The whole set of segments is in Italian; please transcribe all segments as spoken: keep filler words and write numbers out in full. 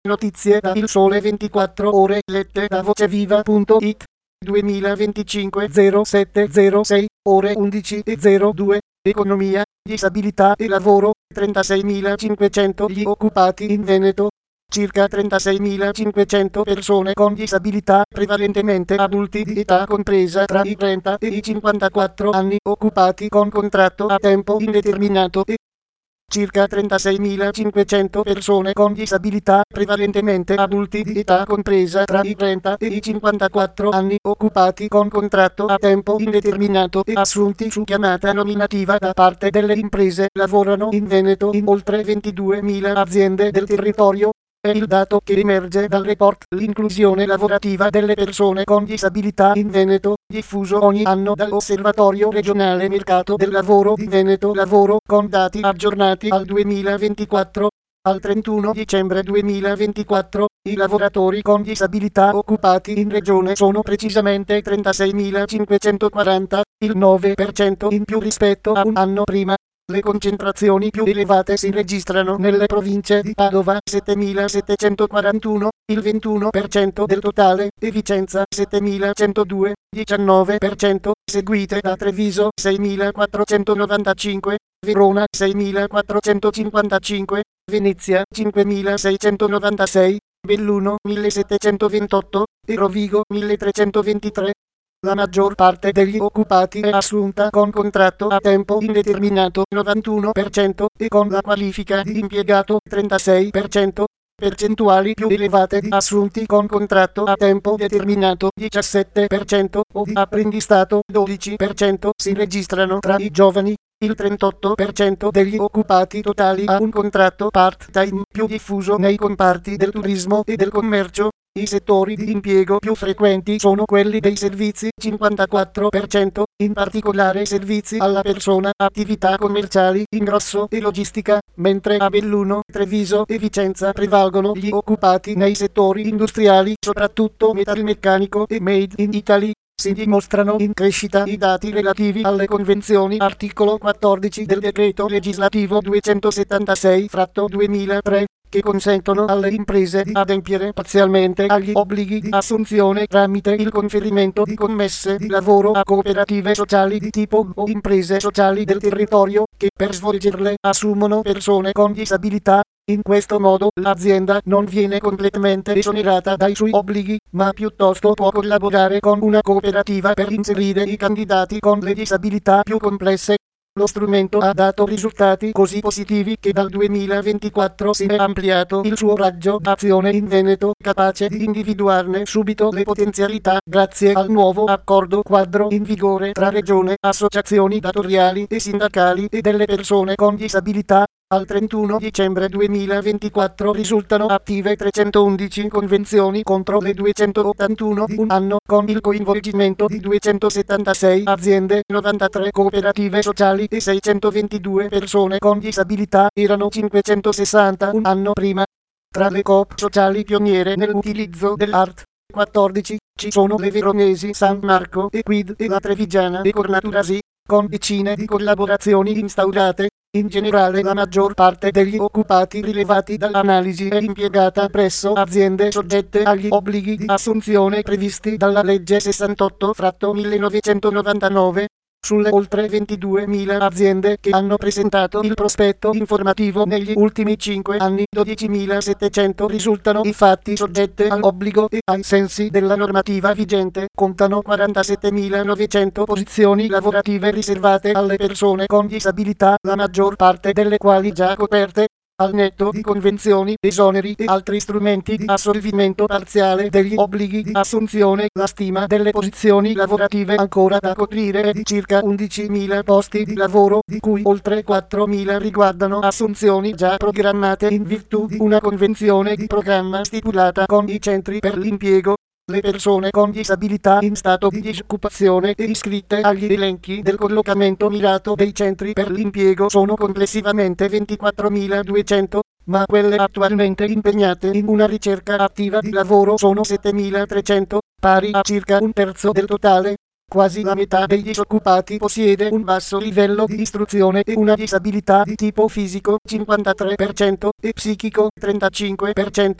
Notizie da Il Sole ventiquattro Ore lette da voceviva punto it. duemilaventicinque zero sette zero sei, ore undici e zero due. Economia, disabilità e lavoro, trentaseimilacinquecento gli occupati in Veneto. Circa trentaseimilacinquecento persone con disabilità, prevalentemente adulti di età compresa tra i trenta e i cinquantaquattro anni, occupati con contratto a tempo indeterminato e circa trentaseimilacinquecento persone con disabilità, prevalentemente adulti di età compresa tra i trenta e i cinquantaquattro anni, occupati con contratto a tempo indeterminato e assunti su chiamata nominativa da parte delle imprese, lavorano in Veneto in oltre ventiduemila aziende del territorio. È il dato che emerge dal report L'inclusione lavorativa delle persone con disabilità in Veneto, diffuso ogni anno dall'Osservatorio regionale mercato del lavoro di Veneto Lavoro, con dati aggiornati al duemilaventiquattro. Al trentuno dicembre duemilaventiquattro, i lavoratori con disabilità occupati in regione sono precisamente trentaseimilacinquecentoquaranta, il nove per cento in più rispetto a un anno prima. Le concentrazioni più elevate si registrano nelle province di Padova settemilasettecentoquarantuno, il ventuno per cento del totale, e Vicenza settemilacentodue, diciannove per cento, seguite da Treviso seimilaquattrocentonovantacinque, Verona seimilaquattrocentocinquantacinque, Venezia cinquemilaseicentonovantasei, Belluno millesettecentroventotto e Rovigo milletrecentoventitré. La maggior parte degli occupati è assunta con contratto a tempo indeterminato novantuno per cento e con la qualifica di impiegato trentasei per cento. Percentuali più elevate di assunti con contratto a tempo determinato diciassette per cento o di apprendistato dodici per cento si registrano tra i giovani. Il trentotto per cento degli occupati totali ha un contratto part-time più diffuso nei comparti del turismo e del commercio. I settori di impiego più frequenti sono quelli dei servizi cinquantaquattro per cento, in particolare servizi alla persona, attività commerciali, ingrosso e logistica, mentre a Belluno, Treviso e Vicenza prevalgono gli occupati nei settori industriali, soprattutto metalmeccanico e made in Italy. Si dimostrano in crescita i dati relativi alle convenzioni articolo quattordici del decreto legislativo duecentosettantasei-duemilatré, che consentono alle imprese di adempiere parzialmente agli obblighi di assunzione tramite il conferimento di commesse di lavoro a cooperative sociali di tipo o imprese sociali del territorio, che per svolgerle assumono persone con disabilità. In questo modo l'azienda non viene completamente esonerata dai suoi obblighi, ma piuttosto può collaborare con una cooperativa per inserire i candidati con le disabilità più complesse. Lo strumento ha dato risultati così positivi che dal duemilaventiquattro si è ampliato il suo raggio d'azione in Veneto, capace di individuarne subito le potenzialità grazie al nuovo accordo quadro in vigore tra regione, associazioni datoriali e sindacali e delle persone con disabilità. Al trentuno dicembre duemilaventiquattro risultano attive trecentoundici convenzioni contro le duecentoottantuno di un anno, con il coinvolgimento di duecentosettantasei aziende, novantatré cooperative sociali e seicentoventidue persone con disabilità, erano cinquecentosessanta un anno prima. Tra le coop sociali pioniere nell'utilizzo dell'art quattordici ci sono le veronesi San Marco e Quid e la trevigiana e Cornaturasi, con decine di collaborazioni instaurate. In generale la maggior parte degli occupati rilevati dall'analisi è impiegata presso aziende soggette agli obblighi di assunzione previsti dalla legge sessantotto millenovecentonovantanove. Sulle oltre ventiduemila aziende che hanno presentato il prospetto informativo negli ultimi cinque anni, dodicimilasettecento risultano infatti soggette all'obbligo e, ai sensi della normativa vigente, contano quarantasettemilanovecento posizioni lavorative riservate alle persone con disabilità, la maggior parte delle quali già coperte. Al netto di convenzioni, esoneri e altri strumenti di assolvimento parziale degli obblighi di assunzione, la stima delle posizioni lavorative ancora da coprire è di circa undicimila posti di lavoro, di cui oltre quattromila riguardano assunzioni già programmate in virtù di una convenzione di programma stipulata con i centri per l'impiego. Le persone con disabilità in stato di disoccupazione e iscritte agli elenchi del collocamento mirato dei centri per l'impiego sono complessivamente ventiquattromiladuecento, ma quelle attualmente impegnate in una ricerca attiva di lavoro sono settemilatrecento, pari a circa un terzo del totale. Quasi la metà dei disoccupati possiede un basso livello di istruzione e una disabilità di tipo fisico cinquantatré per cento e psichico trentacinque per cento.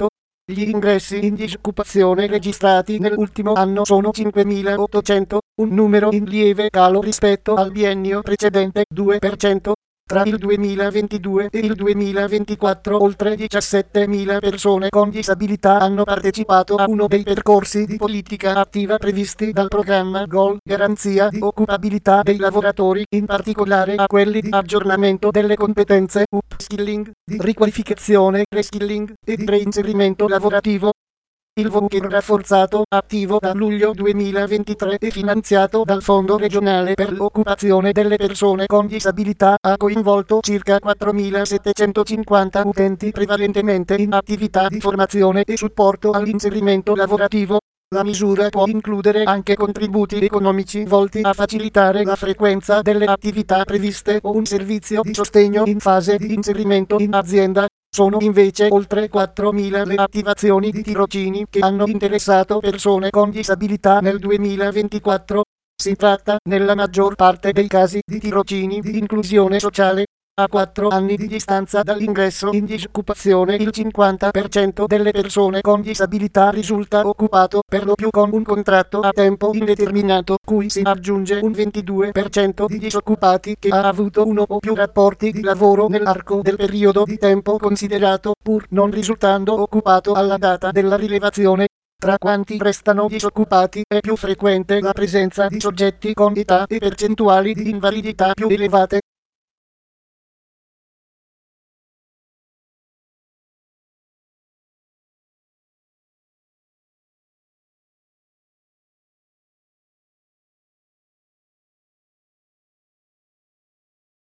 Gli ingressi in disoccupazione registrati nell'ultimo anno sono cinquemilaottocento, un numero in lieve calo rispetto al biennio precedente, due per cento. Tra il duemilaventidue e il duemilaventiquattro oltre diciassettemila persone con disabilità hanno partecipato a uno dei percorsi di politica attiva previsti dal programma G O L, Garanzia di occupabilità dei lavoratori, in particolare a quelli di aggiornamento delle competenze, upskilling, di riqualificazione, reskilling e di reinserimento lavorativo. Il voucher rafforzato, attivo da luglio duemilaventitré e finanziato dal Fondo regionale per l'occupazione delle persone con disabilità, ha coinvolto circa quattromilasettecentocinquanta utenti prevalentemente in attività di formazione e supporto all'inserimento lavorativo. La misura può includere anche contributi economici volti a facilitare la frequenza delle attività previste o un servizio di sostegno in fase di inserimento in azienda. Sono invece oltre quattromila le attivazioni di tirocini che hanno interessato persone con disabilità nel duemilaventiquattro. Si tratta, nella maggior parte dei casi, di tirocini di inclusione sociale. A quattro anni di distanza dall'ingresso in disoccupazione il cinquanta per cento delle persone con disabilità risulta occupato, per lo più con un contratto a tempo indeterminato, cui si aggiunge un ventidue per cento di disoccupati che ha avuto uno o più rapporti di lavoro nell'arco del periodo di tempo considerato, pur non risultando occupato alla data della rilevazione. Tra quanti restano disoccupati è più frequente la presenza di soggetti con età e percentuali di invalidità più elevate.